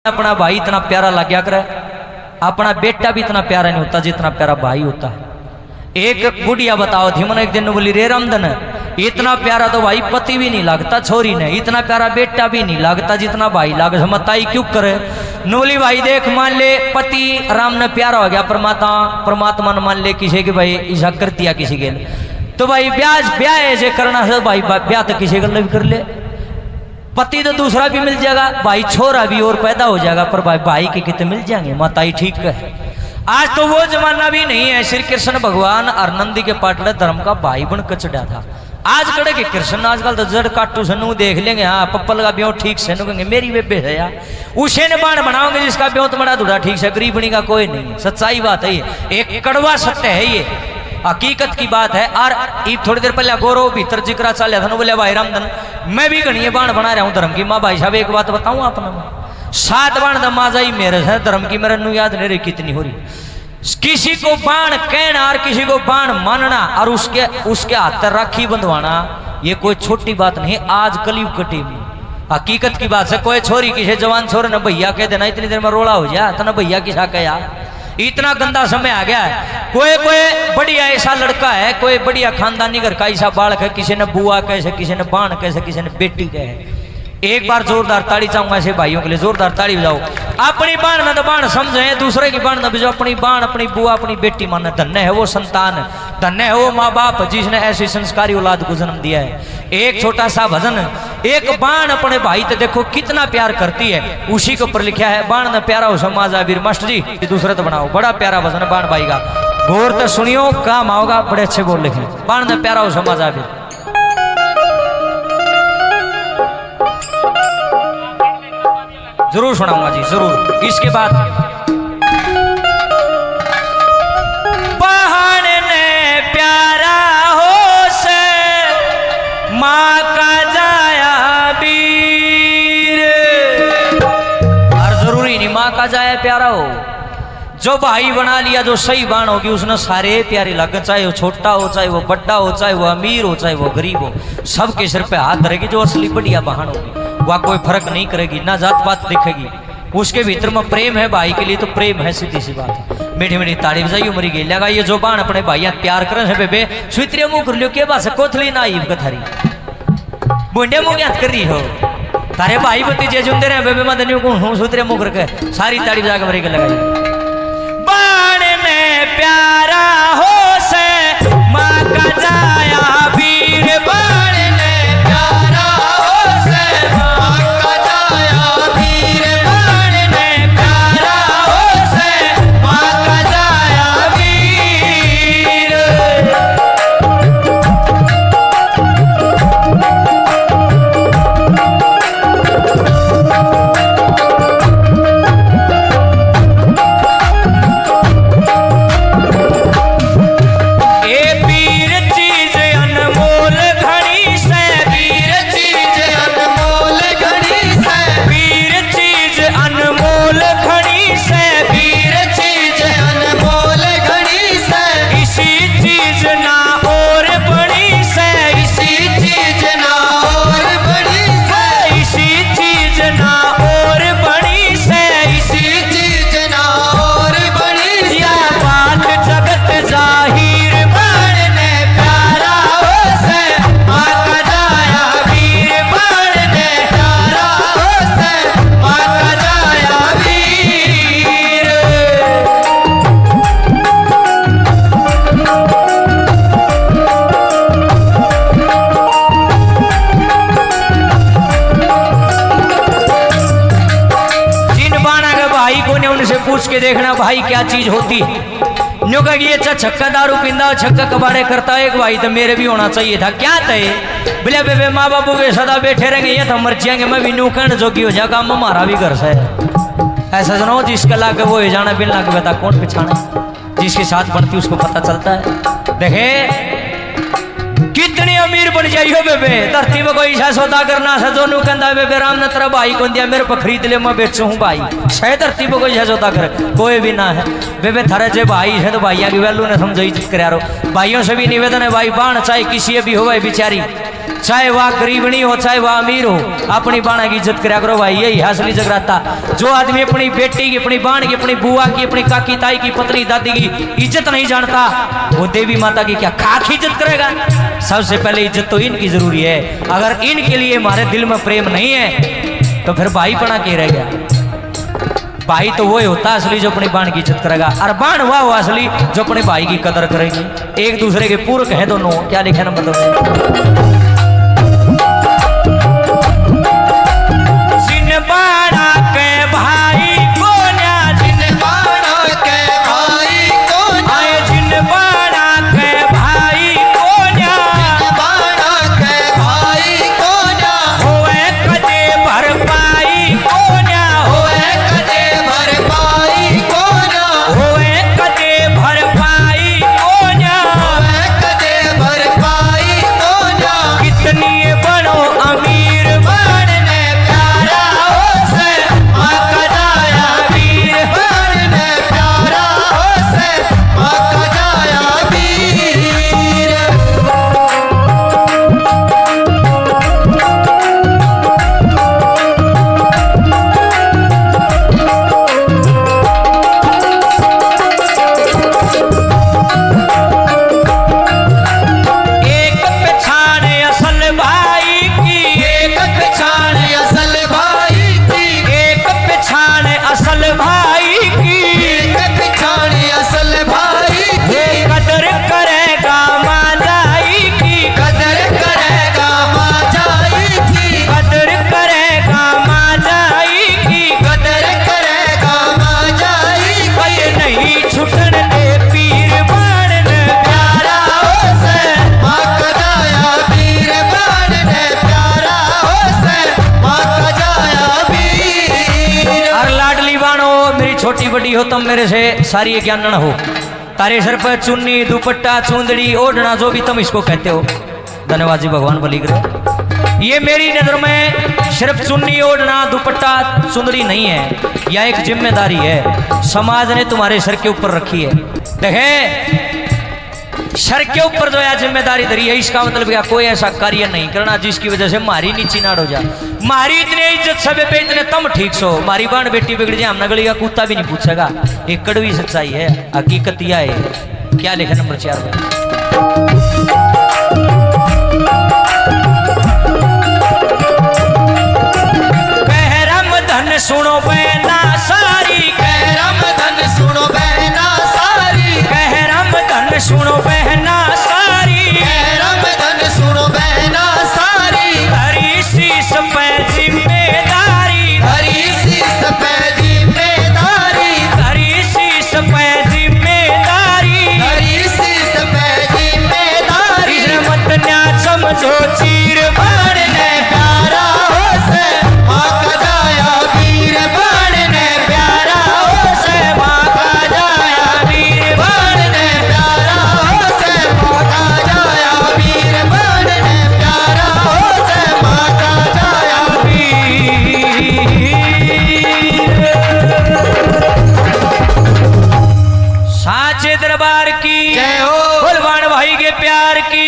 अपना भाई इतना प्यारा लग गया करे, अपना बेटा भी इतना प्यारा नहीं होता जितना प्यारा भाई होता है। एक बुढ़िया बताओ थी मैंने एक दिन बोली रे रामधन इतना प्यारा तो भाई पति भी नहीं लगता छोरी ने, इतना प्यारा बेटा भी नहीं लगता जितना भाई लागे, समझताई क्यों करे। नोली भाई देख मान ले पति राम ने प्यारा हो गया परमात्मा ने मान ले किसी के भाई ऐसा कर दिया किसी के तो भाई ब्याह ऐसे करना है भाई ब्याह तो किसी के भी कर ले, पति तो दूसरा भी मिल जाएगा, भाई छोरा भी और पैदा हो जाएगा, पर भाई के कितने मिल जाएंगे। माताई ठीक है, आज तो वो जमाना भी नहीं है। श्री कृष्ण भगवान और नंदी के पाटले धर्म का भाई बन कचड़ा था। आज कड़े के कृष्ण आजकल तो जड़ काटू सनू देख लेंगे, हाँ पप्पल का ब्यों ठीक से कहेंगे मेरी बेबे है यार, उसे ने बाण बनाओगे जिसका ब्यों तो बड़ा दूढ़ा ठीक से, गरीबनी का कोई नहीं है। सच्चाई बात है ये, एक कड़वा सत्य है, ये हकीकत की बात है। और थोड़ी देर पहले गौरव भीतर जिक्र चल रहा था, बोले भाई रामधन मैं भी गणिये बाण बना रहा हूँ धर्म की। माँ भाई साहब एक बात बताऊँ अपना, 7 बाण दमाजा ही मेरे है धर्म की, मेरे नू याद नहीं रही कितनी हो रही। किसी को बाण कहना और किसी को बाण मानना और उसके हाथ राखी बंधवाना ये कोई छोटी बात नहीं। आज कलयुग के टीम हकीकत की बात है, कोई छोरी किसी जवान छोरे ने भैया कह देना इतनी देर में रोड़ा हो जाए तो ना भैया किसा कह यार, इतना गंदा समय आ गया है। कोई बढ़िया ऐसा लड़का है, कोई बढ़िया खानदानी घर का ऐसा बालक है, किसी ने बुआ कैसे, किसी ने बाण कैसे, किसी ने बेटी कहे। एक बार जोरदार ताड़ी चाहूंगा ऐसे भाइयों के लिए, जोरदार ताड़ी बजाओ। अपनी बाण न तो बाण समझे, दूसरे की बाण न बजाओ, अपनी बाण अपनी बुआ अपनी बेटी माने। धन्य है वो संतान, धन्य है वो माँ बाप जिसने ऐसी संस्कारी औलाद को जन्म दिया है। एक छोटा सा भजन, एक बाण अपने भाई तो देखो कितना प्यार करती है, उसी के ऊपर लिखा है बाण न प्यारा हो समाजा वीर। मास्टर जी दूसरे तो बनाओ, बड़ा प्यारा भजन है बाण भाई का, गौर तो सुनियो काम आओगा, बड़े अच्छे बोल लिखे। बाण न प्यारा हो समाजा वीर, जरूर सुनाऊंगा जी जरूर। इसके बाद बाण ने प्यारा हो से माँ का जाया वीर, और जरूरी नहीं माँ का जाया प्यारा हो, जो भाई बना लिया जो सही बाण होगी उसने सारे प्यारे लगन, चाहे वो छोटा हो चाहे वो बड़ा हो, चाहे वो अमीर हो चाहे वो गरीब हो, सबके सिर पे हाथ धरेगी। जो असली बढ़िया बहन होगी वह कोई फर्क नहीं करेगी, ना जात पात दिखेगी, उसके भीतर में प्रेम है भाई के लिए तो प्रेम है, सीधी सी बात है। मीठी मीठी ताड़ी बजाइयो मरी गई लगा ये जो बाण अपने भाइया प्यार करे है बेबे स्वीत्रिय मुंह कर लियो के बात कोथली ना आईब कथारी बुंडे मुंह याद कर रही हो तारे भाई बत्ती जे जुंदे रहे बेबे मदनियों को हूं सूत्रे मुंह करके सारी ताड़ी बजा के मरी गई लगाई। बाण ने प्यारा हो से माँ का जाया वीर, बाण ने प्यारा हो से माँ का जाया वीर, बाण ने प्यारा हो से माँ का जाया वीर। पूछ के देखना भाई क्या चीज होती है। न्यू कहा ये छक्का दारू पींदा छक्का कबाड़े करता है एक भाई तो मेरे भी होना चाहिए था। क्या थे बोले बेबे माँ बापू के सदा बैठे रहेंगे ये तो मर जाएंगे, मैं भी न्यू कहने जोगी हो जाएगा हमारा भी घर से ऐसा सुनो जिसका लाके वो हो जाना बिन लाके बता कौन पिछाना, जिसके साथ बनती उसको पता चलता है। देखे कितनी अमीर बन जाइयो बेबे धरती में कोई ऐसा सौदा करना सा जो नू कहता बेबे राम ने तेरा भाई कौन दिया मेरे पर खरीद ले मैं बेचू हूँ भाई, शायद धरती में कोई ऐसा सौदा करे कोई भी ना है। बेबे थारे जे भाई है तो भाइया की वैल्यू ने समझो इज्जत कर भाइयों से भी निवेदन है भाई बाण चाहे किसी भी हो बेचारी चाहे वह गरीबनी हो चाहे वह अमीर हो, अपनी बाणा की इज्जत करा करो भाई, यही असली जगराता। जो आदमी अपनी बेटी की, अपनी बाण की, अपनी बुआ की, अपनी काकी ताई की, पत्नी दादी की इज्जत नहीं जानता, वो देवी माता की क्या खाक इज्जत करेगा। सबसे पहले इज्जत तो इनकी जरूरी है। अगर इनके लिए हमारे दिल में प्रेम नहीं है तो फिर भाई पना के रह गया। भाई तो वो होता असली जो अपनी बाण की इज्जत करेगा, और बाण हुआ वो असली जो अपने भाई की कदर करेगी। एक दूसरे के पूरक है दोनों। क्या लिखा नंबर दो, जिन बाणा के भाई को न्या, जिन बाणा के भाई को न्या, जिन बाणा के भाई को न्या, जिन बाणा के भाई को न्या, होए कदे भरपाई को न्या, होए कदे भरपाई को न्या, होए कदे भरपाई को न्या, होए कदे भरपाई को न्या। कितनी बनो अमीर बाण ने प्यारा हो से माँ का जाया वीर, बाण ने प्यारा हो से माँ का जाया वीर। एक पहचान असल भाई की, एक पहचान असल भाई की, एक पहचान असल भाई की, एक पहचान असल भाई की। कदर करेगा माजाई की, कदर करेगा माजाई की, कदर करेगा माजाई की, कदर करेगा माजाई की। नहीं छुटन दे पीर बाण ने प्यारा हो से माँ का जाया वीर, बाण ने प्यारा हो से माँ का जाया वीर। और लाडली बाणो मेरी छोटी बड़ी हो तुम मेरे से सारी ज्ञानन हो। तारे सर पर चुन्नी दुपट्टा चूंदड़ी ओढ़ना जो भी तुम इसको कहते हो, धन्यवाद जी भगवान बली करे। ये मेरी नजर में सिर्फ चुन्नी ओढ़ना दुपट्टा चुंदड़ी नहीं है, यह एक जिम्मेदारी है समाज ने तुम्हारे सर के ऊपर रखी है। देखें सर के ऊपर जो है जिम्मेदारी धरी है, इसका मतलब क्या कोई ऐसा कार्य नहीं करना जिसकी वजह से मारी नीची नाड़ हो जा। मारी इतनी इज्जत सब पे इतने तम ठीक सो, मारी बाण बेटी बिगड़ जाए हम नगली का कुत्ता भी नहीं पूछेगा। एक कड़वी सच्चाई है, हकीकत यह है। क्या लिखा नंबर 4 में, कहरम धन सुनो बहना सारी, कहरम धन सुनो बहना सारी, कहरम धन सुनो बहना सारी, कहरम धन सुनो बहना सारी। हरी शीस पे जिम्मेदारी, हरी शीस पे जिम्मेदारी, हरी शीस पे जिम्मेदारी, हरी शीस पे जिम्मेदारी। मत न्या समझो चीर बाण ने प्यारा हो से माँ का जाया वीर, बाण ने प्यारा हो से माँ का जाया वीर, बाण ने प्यारा हो से माँ का जाया वीर, बाण ने प्यारा हो से माँ का जाया वीर। साचे दरबार की जय हो, बलवान भाई के प्यार की